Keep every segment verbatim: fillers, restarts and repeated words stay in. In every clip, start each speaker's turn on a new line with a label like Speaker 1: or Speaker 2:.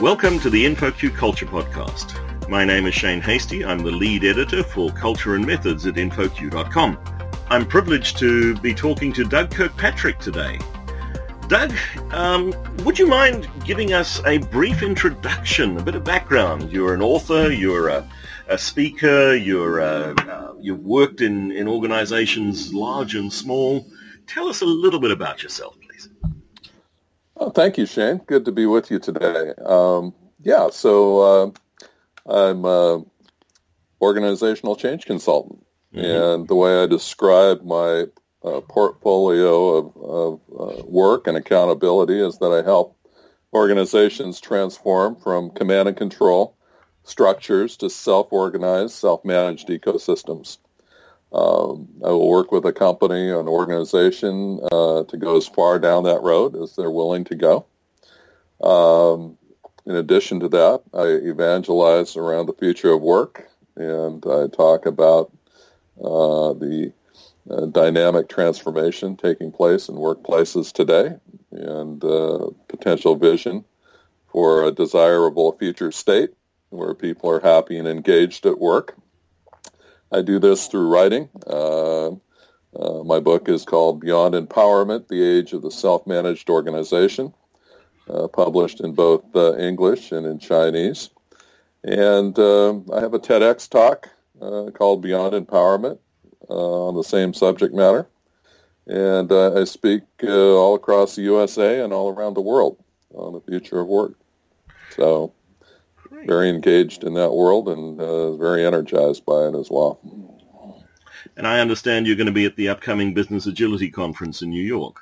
Speaker 1: Welcome to the InfoQ Culture Podcast. My name is Shane Hastie. I'm the lead editor for Culture and Methods at info q dot com. I'm privileged to be talking to Doug Kirkpatrick today. Doug, um, would you mind giving us a brief introduction, a bit of background? You're an author, you're a, a speaker, you're a, uh, you've worked in, in organizations large and small. Tell us a little bit about yourself, please.
Speaker 2: Oh, thank you, Shane. Good to be with you today. Um, yeah, so uh, I'm an organizational change consultant, mm-hmm. and the way I describe my uh, portfolio of, of uh, work and accountability is that I help organizations transform from command and control structures to self-organized, self-managed ecosystems. Um, I will work with a company, an organization, uh, to go as far down that road as they're willing to go. Um, in addition to that, I evangelize around the future of work, and I talk about uh, the uh, dynamic transformation taking place in workplaces today and uh, potential vision for a desirable future state where people are happy and engaged at work. I do this through writing. Uh, uh, my book is called Beyond Empowerment, The Age of the Self-Managed Organization, uh, published in both uh, English and in Chinese. And uh, I have a TEDx talk uh, called Beyond Empowerment uh, on the same subject matter. And uh, I speak uh, all across the U S A and all around the world on the future of work. So very engaged in that world and uh, very energized by it as well.
Speaker 1: And I understand you're going to be at the upcoming Business Agility Conference in New York.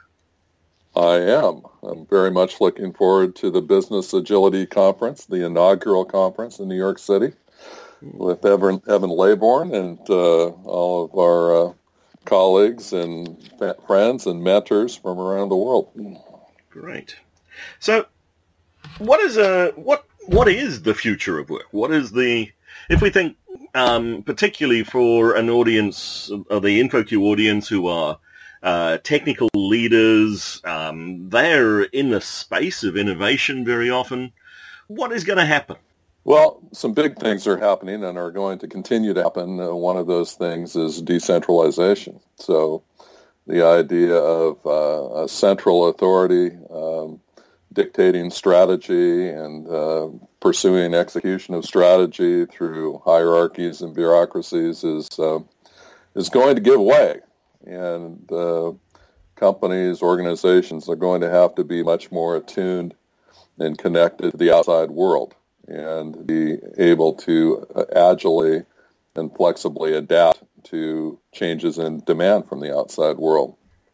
Speaker 2: I am. I'm very much looking forward to the Business Agility Conference, the inaugural conference in New York City, with Evan, Evan Laybourne and uh, all of our uh, colleagues and friends and mentors from around the world.
Speaker 1: Great. So, what is a what? What is the future of work? What is the, if we think um, particularly for an audience, or the InfoQ audience who are uh, technical leaders, um, they're in the space of innovation very often. What is going to happen?
Speaker 2: Well, some big things are happening and are going to continue to happen. Uh, one of those things is decentralization. So the idea of uh, a central authority um, dictating strategy and uh, pursuing execution of strategy through hierarchies and bureaucracies is uh, is going to give way, and uh, companies, organizations are going to have to be much more attuned and connected to the outside world and be able to uh, agilely and flexibly adapt to changes in demand from the outside world.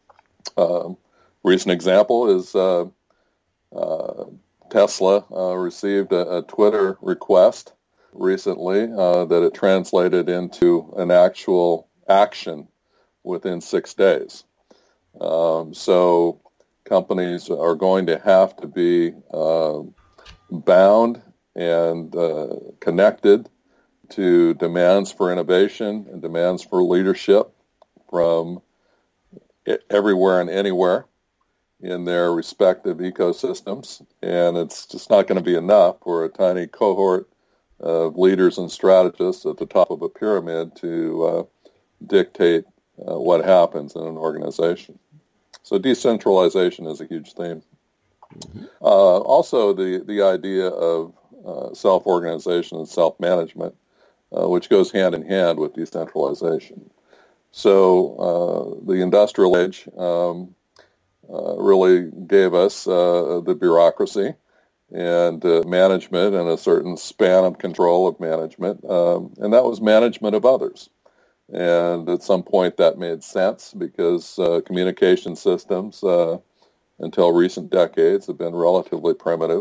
Speaker 2: Uh, recent example is uh, Uh, Tesla uh, received a, a Twitter request recently uh, that it translated into an actual action within six days. Um, so companies are going to have to be uh, bound and uh, connected to demands for innovation and demands for leadership from everywhere and anywhere in their respective ecosystems, and it's just not going to be enough for a tiny cohort of leaders and strategists at the top of a pyramid to uh, dictate uh, what happens in an organization. So decentralization is a huge theme. Mm-hmm. Uh, also, the, the idea of uh, self-organization and self-management, uh, which goes hand in hand with decentralization. So uh, the industrial age um, Uh, really gave us uh, the bureaucracy and uh, management and a certain span of control of management, um, and that was management of others. And at some point that made sense because uh, communication systems, uh, until recent decades, have been relatively primitive.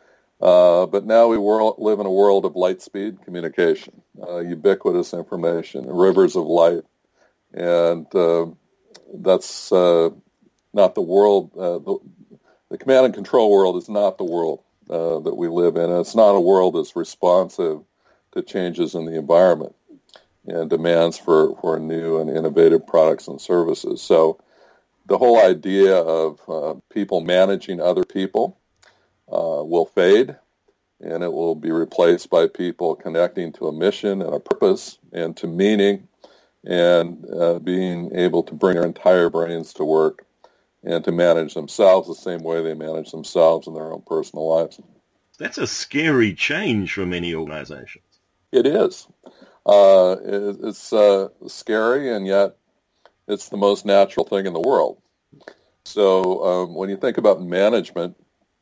Speaker 2: Uh, but now we world, live in a world of light-speed communication, uh, ubiquitous information, rivers of light, and uh, that's uh, not the world, uh, the, the command and control world is not the world uh, that we live in. And it's not a world that's responsive to changes in the environment and demands for, for new and innovative products and services. So the whole idea of uh, people managing other people uh, will fade, and it will be replaced by people connecting to a mission and a purpose and to meaning, and uh, being able to bring their entire brains to work and to manage themselves the same way they manage themselves in their own personal lives.
Speaker 1: That's a scary change for many organizations.
Speaker 2: It is. Uh, it, it's uh, scary, and yet it's the most natural thing in the world. So um, when you think about management,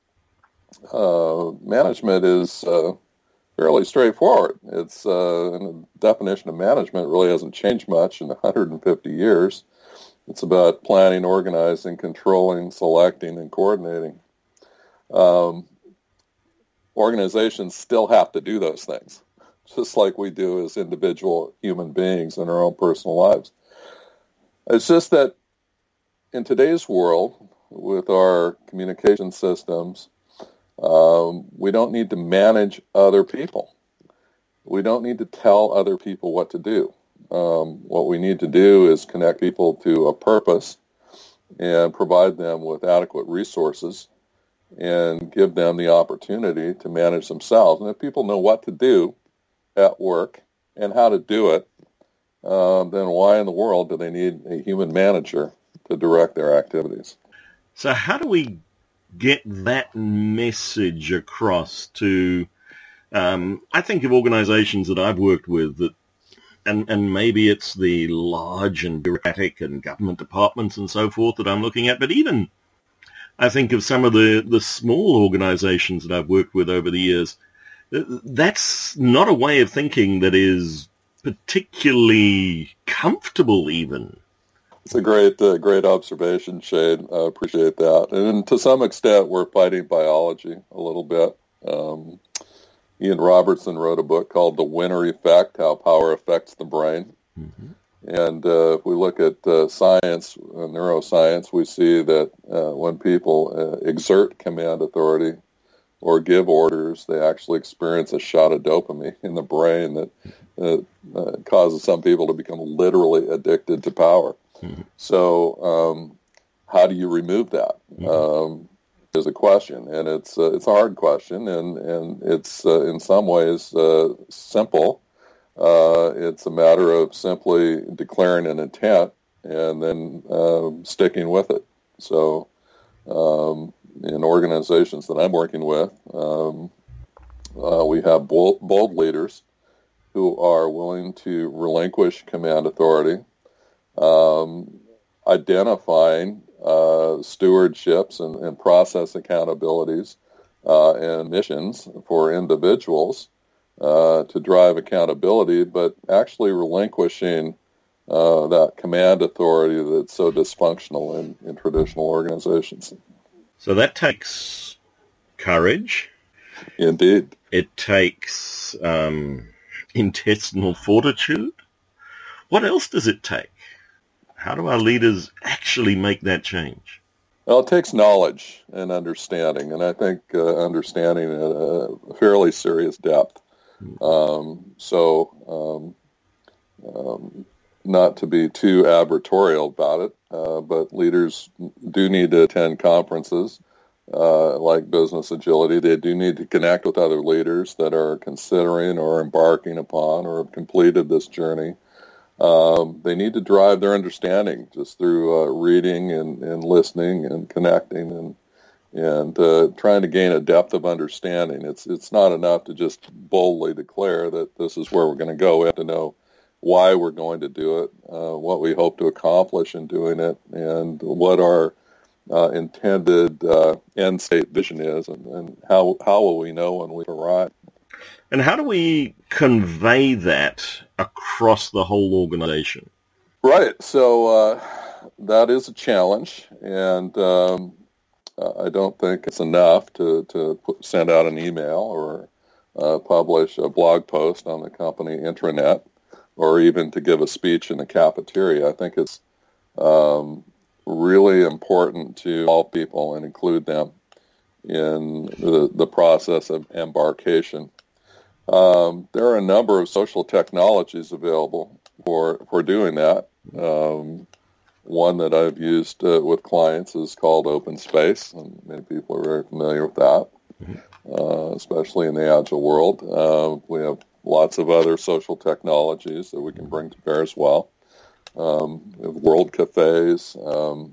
Speaker 2: uh, management is uh, fairly straightforward. It's uh, and the definition of management really hasn't changed much in one hundred fifty years. It's about planning, organizing, controlling, selecting, and coordinating. Um, organizations still have to do those things, just like we do as individual human beings in our own personal lives. It's just that in today's world, with our communication systems, um, we don't need to manage other people. We don't need to tell other people what to do. Um, what we need to do is connect people to a purpose and provide them with adequate resources and give them the opportunity to manage themselves. And if people know what to do at work and how to do it, um, then why in the world do they need a human manager to direct their activities?
Speaker 1: So how do we get that message across to, um, I think of organizations that I've worked with that, and, and maybe it's the large and bureaucratic and government departments and so forth that I'm looking at, but even I think of some of the, the small organizations that I've worked with over the years. That's not a way of thinking that is particularly comfortable even.
Speaker 2: It's a great, uh, great observation, Shane. I appreciate that. And to some extent, we're fighting biology a little bit. Um, Ian Robertson wrote a book called The Winner Effect, How Power Affects the Brain. Mm-hmm. And uh, if we look at uh, science, uh, neuroscience, we see that uh, when people uh, exert command authority or give orders, they actually experience a shot of dopamine in the brain that uh, uh, causes some people to become literally addicted to power. Mm-hmm. So um, how do you remove that? Mm-hmm. Um, is a question, and it's uh, it's a hard question, and, and it's uh, in some ways uh, simple. Uh, it's a matter of simply declaring an intent and then uh, sticking with it. So um, in organizations that I'm working with, um, uh, we have bold, bold leaders who are willing to relinquish command authority, um, identifying uh, stewardships and, and process accountabilities uh, and missions for individuals uh, to drive accountability, but actually relinquishing uh, that command authority that's so dysfunctional in, in traditional organizations.
Speaker 1: So that takes courage.
Speaker 2: Indeed.
Speaker 1: It takes um, intestinal fortitude. What else does it take? How do our leaders actually make that change?
Speaker 2: Well, it takes knowledge and understanding, and I think uh, understanding at a fairly serious depth. Um, so, um, um, not to be too advertorial about it, uh, but leaders do need to attend conferences uh, like Business Agility. They do need to connect with other leaders that are considering or embarking upon or have completed this journey. Um, they need to drive their understanding just through uh, reading and, and listening and connecting and and uh, trying to gain a depth of understanding. It's it's not enough to just boldly declare that this is where we're going to go. We have to know why we're going to do it, uh, what we hope to accomplish in doing it, and what our uh, intended uh, end state vision is, and, and how how will we know when we've arrived.
Speaker 1: And how do we convey that across the whole organization?
Speaker 2: Right. So uh, that is a challenge, and um, I don't think it's enough to, to put, send out an email or uh, publish a blog post on the company intranet, or even to give a speech in the cafeteria. I think it's um, really important to involve people and include them in the, the process of embarkation. Um, there are a number of social technologies available for for doing that. Um, one that I've used uh, with clients is called Open Space, and many people are very familiar with that. Mm-hmm. uh, especially in the agile world. Uh, we have lots of other social technologies that we can bring to bear as well. Um, we have world cafes, um,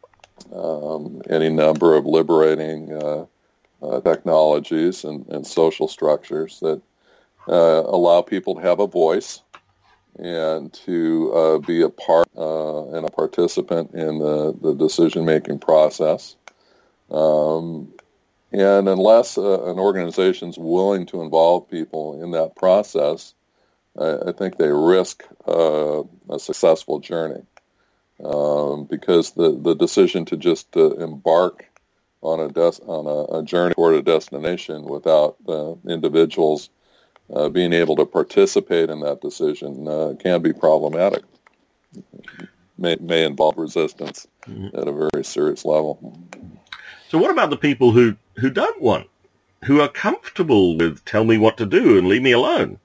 Speaker 2: um, any number of liberating uh, uh, technologies and, and social structures that uh, allow people to have a voice and to uh, be a part uh, and a participant in the, the decision-making process. Um, and unless uh, an organization's willing to involve people in that process, I, I think they risk uh, a successful journey. Um, because the, the decision to just uh, embark on a des- on a, a journey toward a destination without uh, individuals uh, being able to participate in that decision uh, can be problematic. May may involve resistance mm-hmm. at a very serious level.
Speaker 1: So what about the people who, who don't want, who are comfortable with tell me what to do and leave me alone?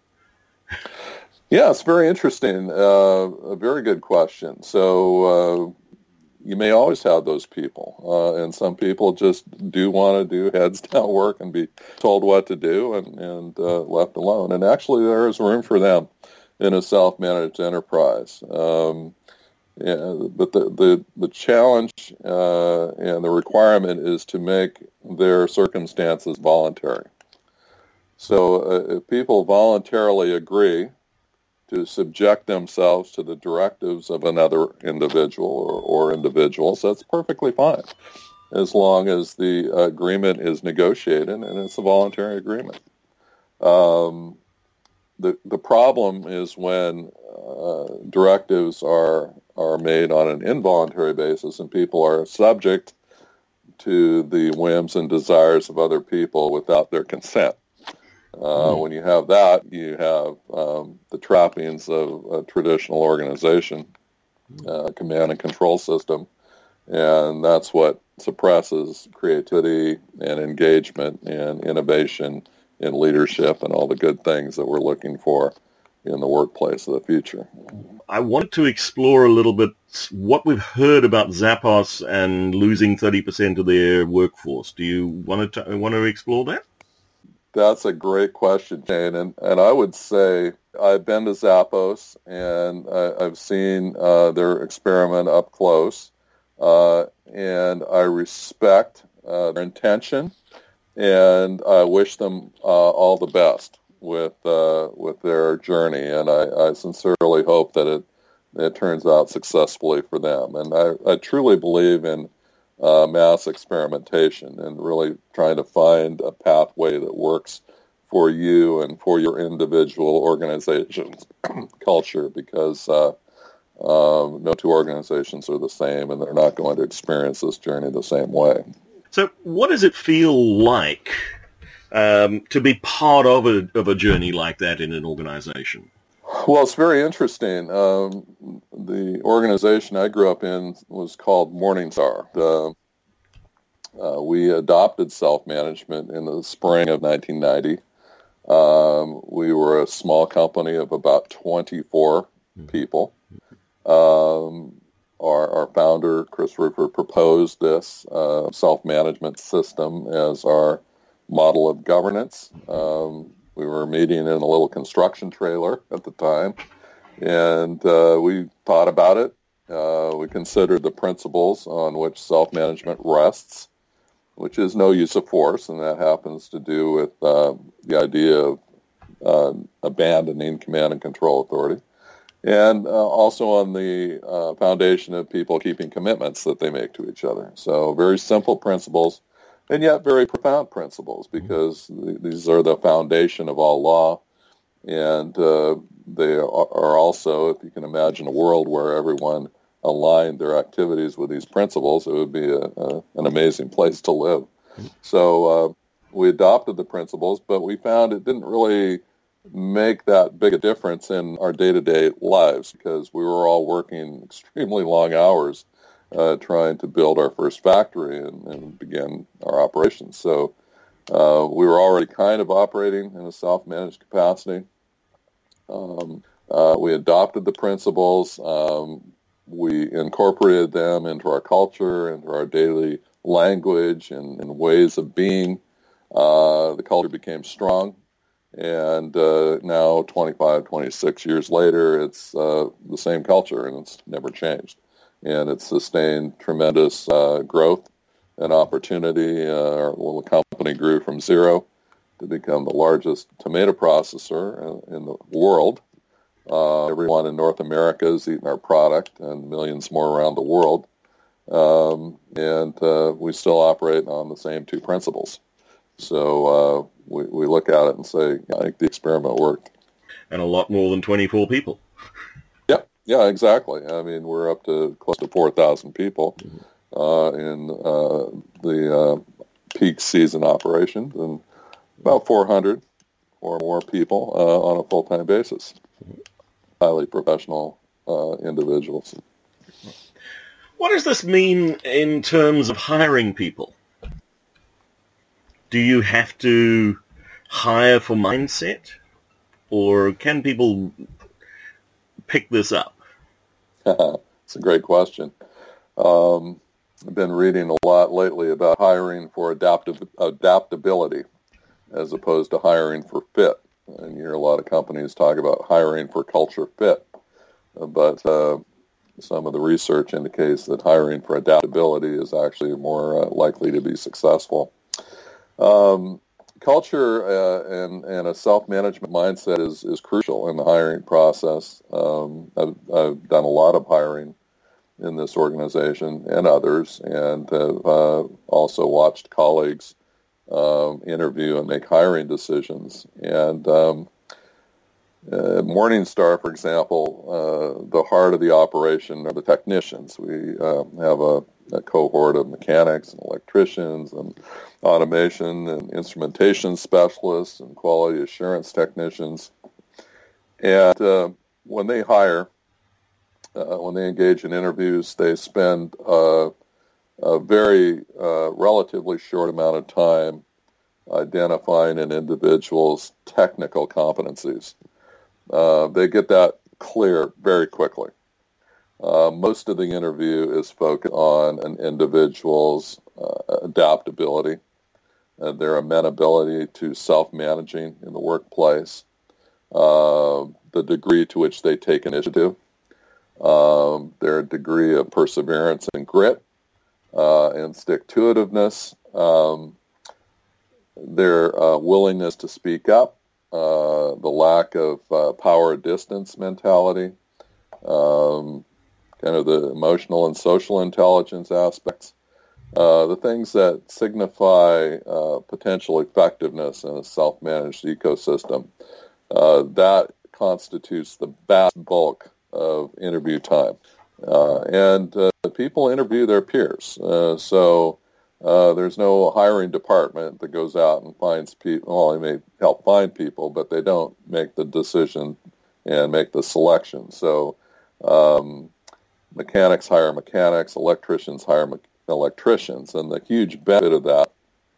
Speaker 2: Yeah, it's very interesting. Uh, a very good question. So uh, you may always have those people, uh, and some people just do want to do heads down work and be told what to do and, and uh, left alone. And actually, there is room for them in a self-managed enterprise. Um, yeah, but the, the, the challenge uh, and the requirement is to make their circumstances voluntary. So uh, if people voluntarily agree to subject themselves to the directives of another individual or, or individuals, that's perfectly fine, as long as the agreement is negotiated and it's a voluntary agreement. Um, the the problem is when uh, directives are are made on an involuntary basis and people are subject to the whims and desires of other people without their consent. Uh, when you have that, you have um, the trappings of a traditional organization, uh, command and control system, and that's what suppresses creativity and engagement and innovation and leadership and all the good things that we're looking for in the workplace of the future.
Speaker 1: I want to explore a little bit what we've heard about Zappos and losing thirty percent of their workforce. Do you want to want to explore that?
Speaker 2: That's a great question, Jane. And, and I would say I've been to Zappos, and I, I've seen uh, their experiment up close, uh, and I respect uh, their intention, and I wish them uh, all the best with uh, with their journey. And I, I sincerely hope that it, it turns out successfully for them. And I, I truly believe in Uh, mass experimentation and really trying to find a pathway that works for you and for your individual organization's culture, because uh, um, no two organizations are the same and they're not going to experience this journey the same way.
Speaker 1: So what does it feel like um, to be part of a, of a journey like that in an organization?
Speaker 2: Well, it's very interesting. Um, the organization I grew up in was called Morningstar. The, uh, we adopted self-management in the spring of nineteen ninety. Um, we were a small company of about twenty-four people. Um, our, our founder, Chris Rufer, proposed this uh, self-management system as our model of governance. Um, We were meeting in a little construction trailer at the time, and uh, we thought about it. Uh, we considered the principles on which self-management rests, which is no use of force, and that happens to do with uh, the idea of uh, abandoning command and control authority, and uh, also on the uh, foundation of people keeping commitments that they make to each other. So very simple principles, and yet very profound principles, because th- these are the foundation of all law, and uh, they are also, if you can imagine a world where everyone aligned their activities with these principles, it would be a, a, an amazing place to live. So uh, we adopted the principles, but we found it didn't really make that big a difference in our day-to-day lives, because we were all working extremely long hours Uh, trying to build our first factory and, and begin our operations. So uh, we were already kind of operating in a self-managed capacity. Um, uh, we adopted the principles. Um, we incorporated them into our culture, into our daily language and, and ways of being. Uh, the culture became strong, and uh, now twenty-five, twenty-six years later, it's uh, the same culture, and it's never changed. And it's sustained tremendous uh, growth and opportunity. Uh, our little company grew from zero to become the largest tomato processor in, in the world. Uh, everyone in North America has eaten our product, and millions more around the world. Um, and uh, we still operate on the same two principles. So uh, we, we look at it and say, I think the experiment worked.
Speaker 1: And a lot more than twenty-four people.
Speaker 2: Yep, yeah, exactly. I mean, we're up to close to four thousand people uh, in uh, the uh, peak season operations, and about four hundred or more people uh, on a full-time basis. Highly professional uh, individuals.
Speaker 1: What does this mean in terms of hiring people? Do you have to hire for mindset, or can people pick this up?
Speaker 2: It's a great question. Um, I've been reading a lot lately about hiring for adaptive, adaptability as opposed to hiring for fit. And you hear a lot of companies talk about hiring for culture fit. But uh, some of the research indicates that hiring for adaptability is actually more uh, likely to be successful. Um, culture uh, and, and a self-management mindset is, is crucial in the hiring process. Um, I've, I've done a lot of hiring in this organization and others, and have uh, also watched colleagues um, interview and make hiring decisions. And um, uh, Morningstar, for example, uh, the heart of the operation are the technicians. We uh, have a, a cohort of mechanics and electricians and automation and instrumentation specialists and quality assurance technicians. And uh, when they hire, uh, when they engage in interviews, they spend uh, a very uh, relatively short amount of time identifying an individual's technical competencies. Uh, they get that clear very quickly. Uh, most of the interview is focused on an individual's uh, adaptability, uh, their amenability to self-managing in the workplace, uh, the degree to which they take initiative, um, their degree of perseverance and grit, uh, and stick-to-itiveness, um, their uh, willingness to speak up, uh, the lack of uh, power distance mentality, um, kind of the emotional and social intelligence aspects, uh, the things that signify uh, potential effectiveness in a self-managed ecosystem. Uh, that constitutes the vast bulk of interview time. Uh, and uh, people interview their peers. Uh, so uh, there's no hiring department that goes out and finds people. Well, they may help find people, but they don't make the decision and make the selection. So um, mechanics hire mechanics, electricians hire me- electricians. And the huge benefit of that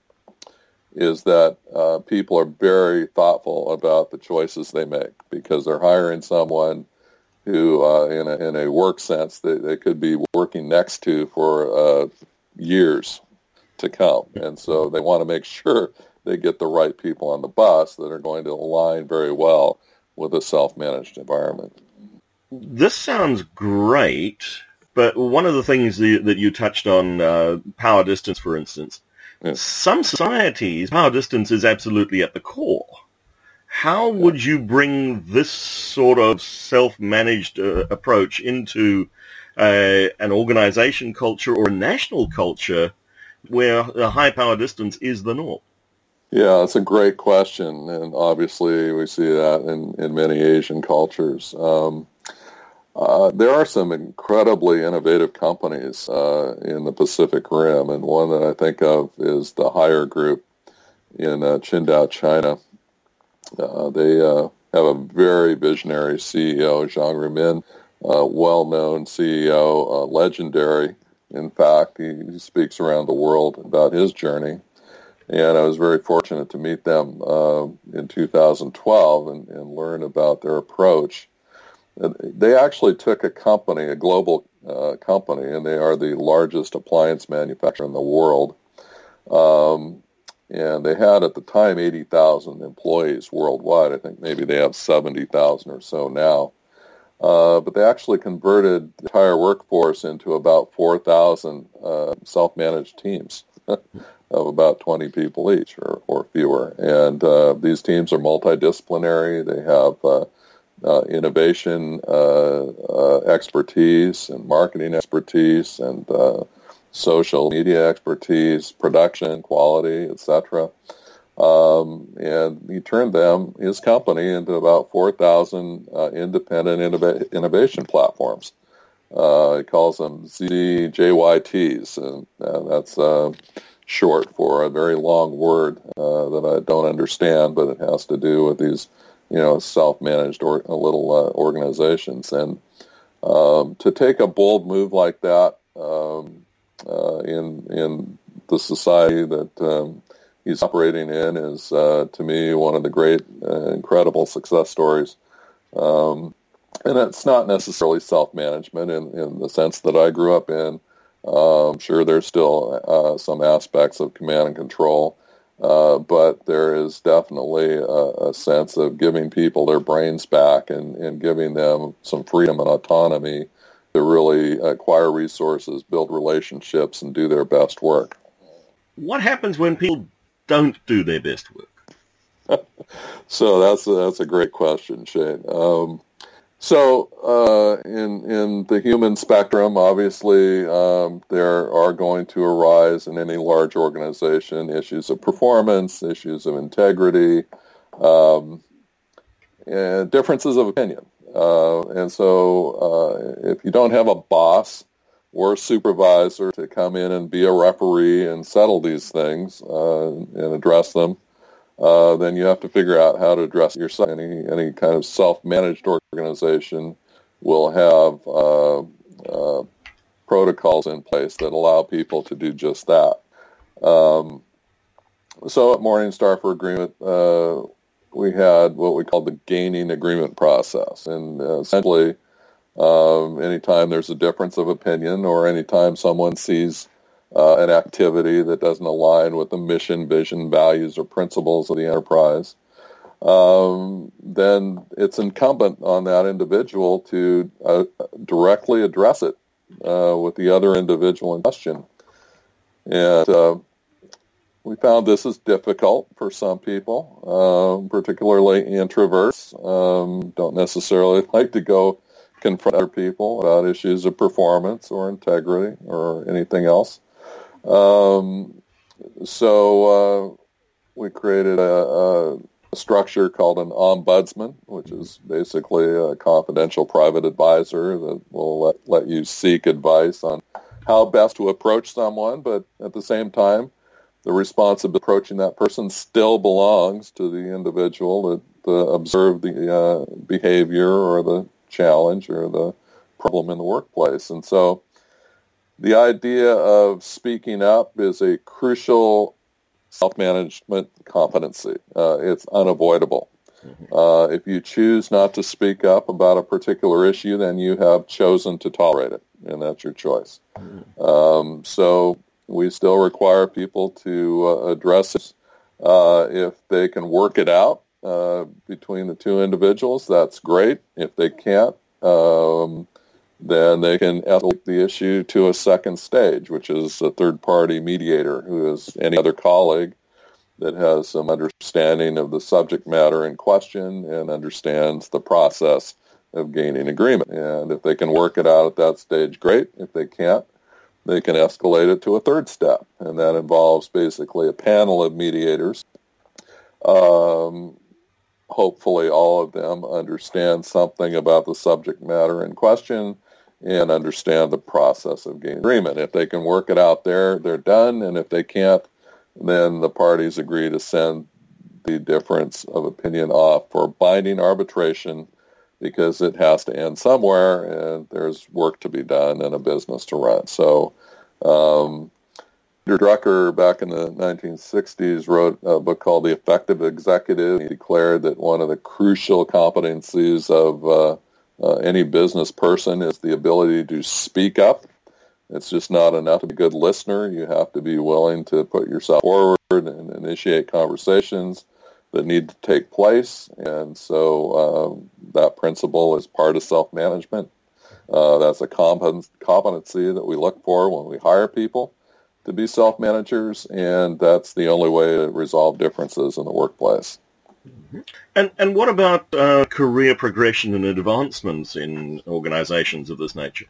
Speaker 2: is that uh, people are very thoughtful about the choices they make, because they're hiring someone who, uh, in, a, in a work sense, they, they could be working next to for uh, years to come. And so they want to make sure they get the right people on the bus that are going to align very well with a self-managed environment.
Speaker 1: This sounds great, but one of the things that you touched on, uh, power distance, for instance,
Speaker 2: yeah.
Speaker 1: Some societies, power distance is absolutely at the core. How would you bring this sort of self-managed uh, approach into uh, an organization culture or a national culture where a high power distance is the norm?
Speaker 2: Yeah, that's a great question, and obviously we see that in, in many Asian cultures. Um, uh, there are some incredibly innovative companies uh, in the Pacific Rim, and one that I think of is the Haier Group in uh, Qingdao, China. Uh, they uh, have a very visionary C E O, Zhang Ruimin, uh, well-known C E O, uh, legendary. In fact, he, he speaks around the world about his journey. And I was very fortunate to meet them uh, in two thousand twelve and, and learn about their approach. And they actually took a company, a global uh, company, and they are the largest appliance manufacturer in the world, um, and they had at the time eighty thousand employees worldwide. I think maybe they have seventy thousand or so now. Uh, but they actually converted the entire workforce into about four thousand uh, self-managed teams of about twenty people each or, or fewer. And uh, these teams are multidisciplinary. They have uh, uh, innovation uh, uh, expertise and marketing expertise and uh, social media expertise, production, quality, et cetera. Um, and he turned them, his company, into about four thousand uh, independent innova- innovation platforms. Uh, he calls them Z J Y Ts, and uh, that's uh, short for a very long word uh, that I don't understand, but it has to do with these, you know, self-managed or, little uh, organizations. And um, to take a bold move like that um, uh, in in the society that um, he's operating in is, uh, to me, one of the great, uh, incredible success stories. Um, and it's not necessarily self-management in, in the sense that I grew up in. Uh, I'm sure there's still uh, some aspects of command and control, uh, but there is definitely a, a sense of giving people their brains back and, and giving them some freedom and autonomy to really acquire resources, build relationships, and do their best work.
Speaker 1: What happens when people don't do their best work?
Speaker 2: So that's a, that's a great question, Shane. Um, so uh, in in the human spectrum, obviously, um, there are going to arise in any large organization issues of performance, issues of integrity, um, and differences of opinion. Uh, and so uh, if you don't have a boss or a supervisor to come in and be a referee and settle these things uh, and address them, uh, then you have to figure out how to address yourself. Any any kind of self-managed organization will have uh, uh, protocols in place that allow people to do just that. Um, so at Morningstar for Agreement, uh, we had what we called the gaining agreement process, and uh, essentially, Um, anytime there's a difference of opinion or anytime someone sees uh, an activity that doesn't align with the mission, vision, values, or principles of the enterprise, um, then it's incumbent on that individual to uh, directly address it uh, with the other individual in question. And uh, we found this is difficult for some people, uh, particularly introverts. Um, don't necessarily like to go confront other people about issues of performance or integrity or anything else. Um, so uh, we created a, a structure called an ombudsman, which is basically a confidential private advisor that will let, let you seek advice on how best to approach someone, but at the same time, the responsibility of approaching that person still belongs to the individual that uh, observed the uh, behavior or the challenge or the problem in the workplace. And so the idea of speaking up is a crucial self-management competency. Uh, it's unavoidable. Mm-hmm. Uh, if you choose not to speak up about a particular issue, then you have chosen to tolerate it, and that's your choice. Mm-hmm. Um, so we still require people to uh, address it. Uh, if they can work it out, Uh, between the two individuals, that's great. If they can't, um, then they can escalate the issue to a second stage, which is a third-party mediator who is any other colleague that has some understanding of the subject matter in question and understands the process of gaining agreement. And if they can work it out at that stage, great. If they can't, they can escalate it to a third step, and that involves basically a panel of mediators. Um, Hopefully all of them understand something about the subject matter in question and understand the process of gaining agreement. If they can work it out there, they're done. And if they can't, then the parties agree to send the difference of opinion off for binding arbitration because it has to end somewhere and there's work to be done and a business to run. So um, Peter Drucker, back in the nineteen sixties, wrote a book called The Effective Executive. He declared that one of the crucial competencies of uh, uh, any business person is the ability to speak up It's just not enough to be a good listener. You have to be willing to put yourself forward and initiate conversations that need to take place. And so um, that principle is part of self-management. Uh, that's a compet- competency that we look for when we hire people to be self-managers, and that's the only way to resolve differences in the workplace.
Speaker 1: And and what about uh, career progression and advancements in organizations of this nature?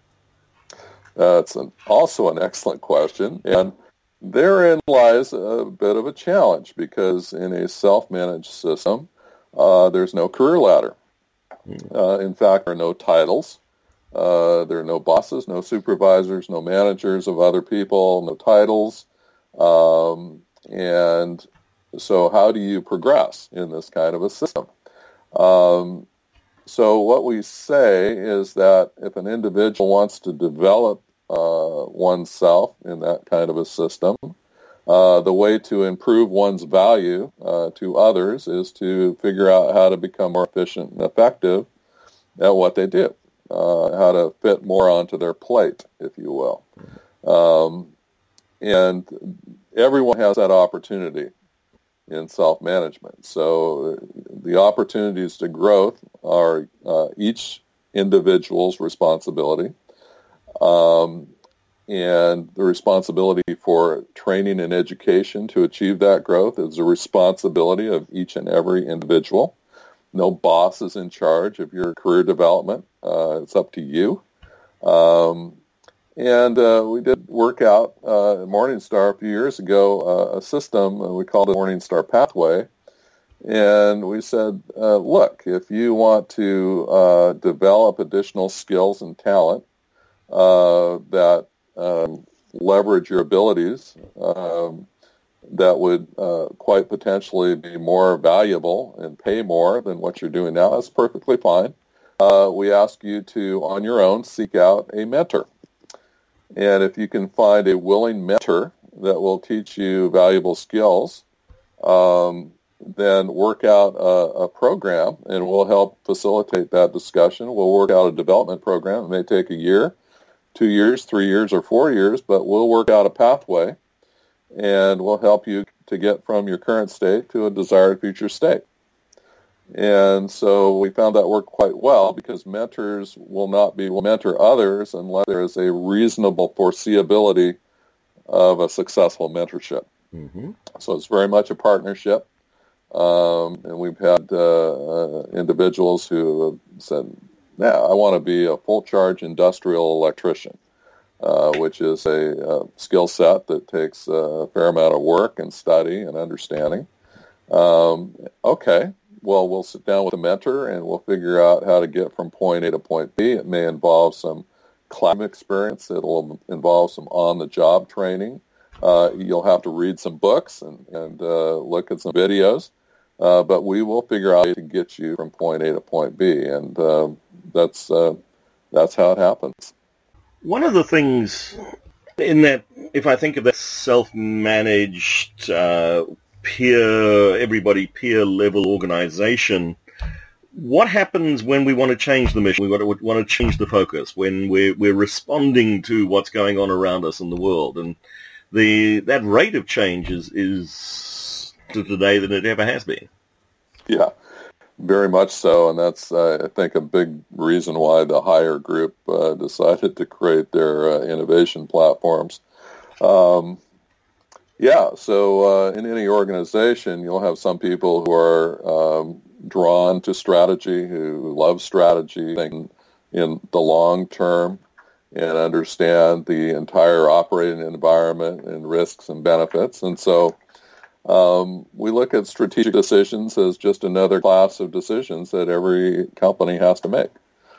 Speaker 2: That's an, also an excellent question, and therein lies a bit of a challenge, because in a self-managed system, uh, there's no career ladder. Uh, in fact, there are no titles. Uh, there are no bosses, no supervisors, no managers of other people, no titles. Um, and so how do you progress in this kind of a system? Um, so what we say is that if an individual wants to develop uh, oneself in that kind of a system, uh, the way to improve one's value uh, to others is to figure out how to become more efficient and effective at what they do. Uh, how to fit more onto their plate, if you will. Um, and everyone has that opportunity in self-management. So the opportunities to growth are uh, each individual's responsibility. Um, and the responsibility for training and education to achieve that growth is a responsibility of each and every individual. No boss is in charge of your career development. Uh, it's up to you. Um, and uh, we did work out uh, at Morningstar a few years ago uh, a system, uh, we called it Morningstar Pathway. And we said, uh, look, if you want to uh, develop additional skills and talent uh, that um, leverage your abilities, um, that would uh, quite potentially be more valuable and pay more than what you're doing now, that's perfectly fine. Uh, we ask you to, on your own, seek out a mentor. And if you can find a willing mentor that will teach you valuable skills, um, then work out a, a program, and we'll help facilitate that discussion. We'll work out a development program. It may take a year, two years, three years, or four years, but we'll work out a pathway, and we'll help you to get from your current state to a desired future state. And so we found that worked quite well, because mentors will not be will mentor others unless there is a reasonable foreseeability of a successful mentorship. Mm-hmm. So it's very much a partnership. Um, and we've had uh, uh, individuals who have said, yeah, I want to be a full-charge industrial electrician. Uh, which is a, a skill set that takes a fair amount of work and study and understanding. Um, okay, well, we'll sit down with a mentor and we'll figure out how to get from point A to point B. It may involve some classroom experience. It'll involve some on-the-job training. Uh, you'll have to read some books and, and uh, look at some videos. Uh, but we will figure out how to get you from point A to point B. And uh, that's uh, that's how it happens.
Speaker 1: One of the things in that, if I think of that self-managed, uh, peer, everybody peer-level organization, what happens when we want to change the mission, we want to, want to change the focus, when we're, we're responding to what's going on around us in the world? And the that rate of change is, is to today than it ever has been.
Speaker 2: Yeah. Very much so, and that's, uh, I think, a big reason why the Hire Group uh, decided to create their uh, innovation platforms. Um, yeah, so uh, in any organization, you'll have some people who are um, drawn to strategy, who love strategy, think in the long term, and understand the entire operating environment and risks and benefits. And so Um, we look at strategic decisions as just another class of decisions that every company has to make.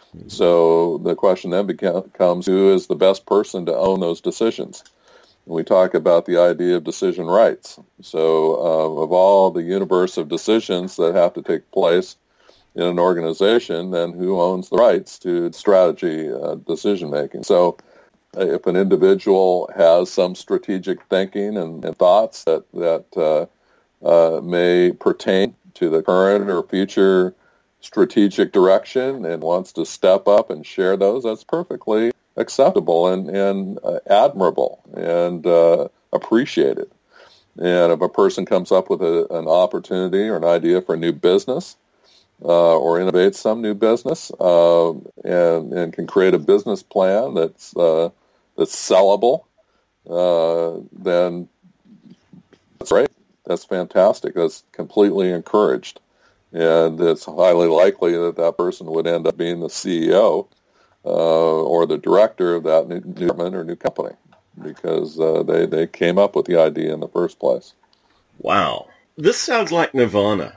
Speaker 2: So the question then becomes, who is the best person to own those decisions? And we talk about the idea of decision rights. So uh, of all the universe of decisions that have to take place in an organization, then who owns the rights to strategy uh, decision making? So if an individual has some strategic thinking and, and thoughts that, that uh, uh, may pertain to the current or future strategic direction and wants to step up and share those, that's perfectly acceptable and, and uh, admirable and uh, appreciated. And if a person comes up with a, an opportunity or an idea for a new business uh, or innovates some new business uh, and, and can create a business plan that's uh, that's sellable, uh, then that's great. That's fantastic. That's completely encouraged. And it's highly likely that that person would end up being the C E O uh, or the director of that new department or new company, because uh, they, they came up with the idea in the first place.
Speaker 1: Wow. This sounds like nirvana.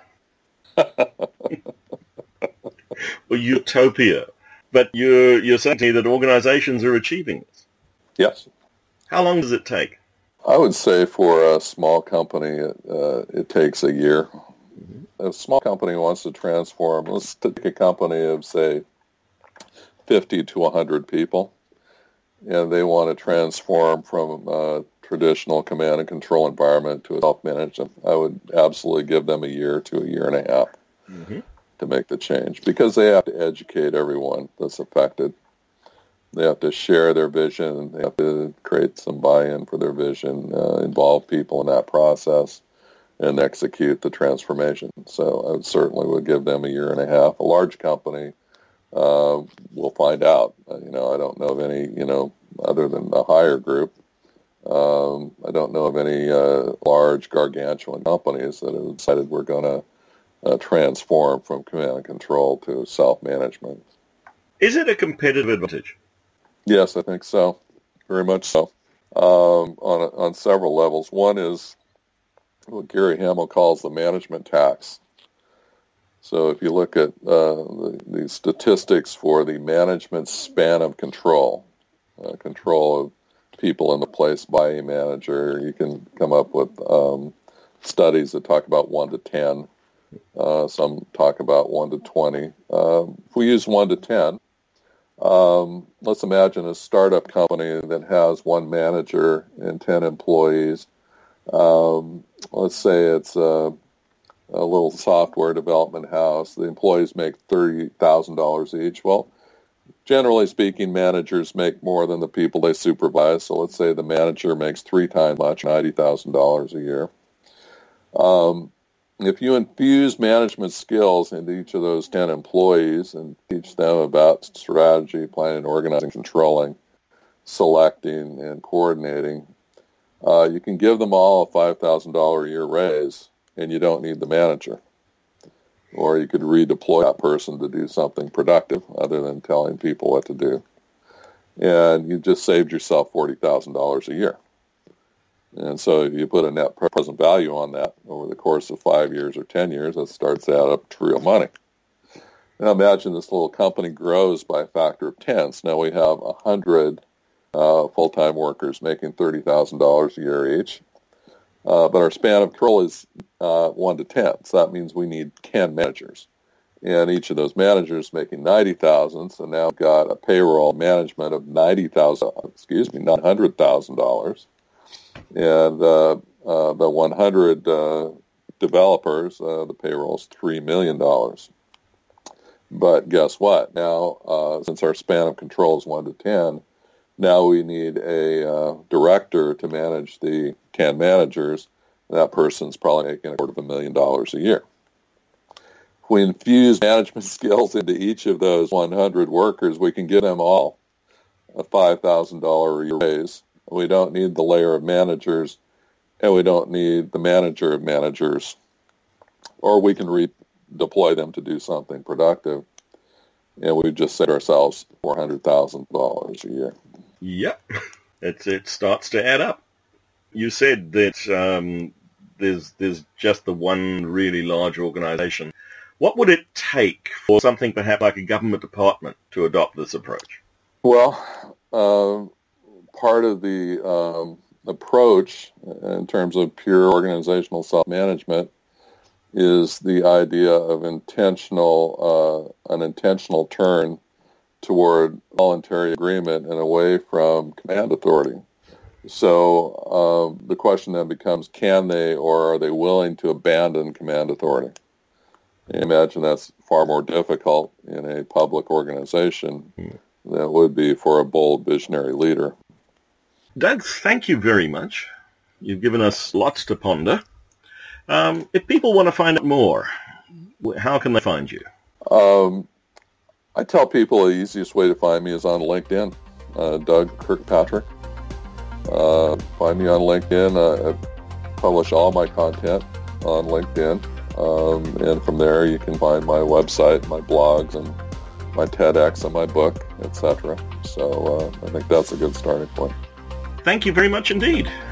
Speaker 1: Or utopia. But you're, you're saying to me that organizations are achieving this.
Speaker 2: Yes.
Speaker 1: How long does it take?
Speaker 2: I would say for a small company, it, uh, it takes a year. Mm-hmm. A small company wants to transform. Let's take a company of, say, fifty to one hundred people, and they want to transform from a traditional command and control environment to a self-managed. I would absolutely give them a year to a year and a half mm-hmm. to make the change, because they have to educate everyone that's affected. They have to share their vision. They have to create some buy-in for their vision, uh, involve people in that process, and execute the transformation. So I would certainly would give them a year and a half. A large company, uh, we'll find out. Uh, you know, I don't know of any, you know, other than the higher group, um, I don't know of any uh, large gargantuan companies that have decided we're going to uh, transform from command and control to self-management.
Speaker 1: Is it a competitive advantage?
Speaker 2: Yes, I think so. Very much so. Um, on a, on several levels. One is what Gary Hamel calls the management tax. So if you look at uh, the, the statistics for the management span of control, uh, control of people in the place by a manager, you can come up with um, studies that talk about one to ten. Uh, some talk about one to twenty. Uh, if we use one to ten, Um, let's imagine a startup company that has one manager and ten employees. Um, let's say it's a, a little software development house. The employees make thirty thousand dollars each. Well, generally speaking, managers make more than the people they supervise. So let's say the manager makes three times much, ninety thousand dollars a year. Um, If you infuse management skills into each of those ten employees and teach them about strategy, planning, organizing, controlling, selecting, and coordinating, uh, you can give them all a five thousand dollars a year raise, and you don't need the manager. Or you could redeploy that person to do something productive other than telling people what to do. And you just saved yourself forty thousand dollars a year. And so if you put a net present value on that over the course of five years or ten years, that starts to add up to real money. Now imagine this little company grows by a factor of ten. So now we have one hundred uh, full-time workers making thirty thousand dollars a year each. Uh, but our span of control is uh, one to ten. So that means we need ten managers. And each of those managers making ninety thousand dollars. So now we've got a payroll management of ninety thousand dollars, excuse me, nine hundred thousand dollars. And uh, uh, the one hundred uh, developers, uh, the payroll is three million dollars. But guess what? Now, uh, since our span of control is one to ten, now we need a uh, director to manage the ten managers. That person's probably making a quarter of a million dollars a year. If we infuse management skills into each of those one hundred workers, we can give them all a five thousand dollars a year raise. We don't need the layer of managers, and we don't need the manager of managers. Or we can redeploy them to do something productive, and we just saved ourselves four hundred thousand dollars a year.
Speaker 1: Yep. It, it starts to add up. You said that um, there's, there's just the one really large organization. What would it take for something perhaps like a government department to adopt this approach?
Speaker 2: Well, uh, part of the um, approach in terms of pure organizational self-management is the idea of intentional, uh, an intentional turn toward voluntary agreement and away from command authority. So um, the question then becomes, can they or are they willing to abandon command authority? And imagine that's far more difficult in a public organization that would be for a bold visionary leader.
Speaker 1: Doug, thank you very much. You've given us lots to ponder. Um, if people want to find out more, how can they find you?
Speaker 2: Um, I tell people the easiest way to find me is on LinkedIn, uh, Doug Kirkpatrick. Uh, find me on LinkedIn. Uh, I publish all my content on LinkedIn. Um, and from there you can find my website, my blogs, and my TEDx and my book, et cetera. So uh, I think that's a good starting point.
Speaker 1: Thank you very much indeed.